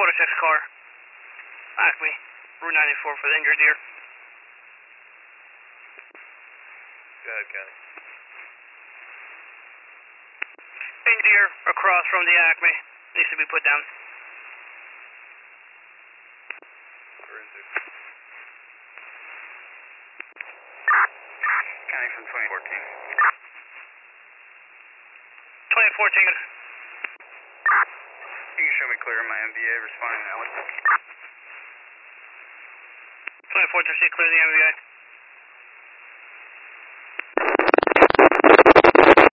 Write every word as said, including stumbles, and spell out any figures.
four to six car. Acme, Route ninety-four for the injured deer. Go ahead, Kelly. Injured deer across from the Acme. Needs to be put down. Where is it? County from twenty fourteen. twenty fourteen. You can show me clear in my M V A responding to that one. twenty-four to see clear the M V A.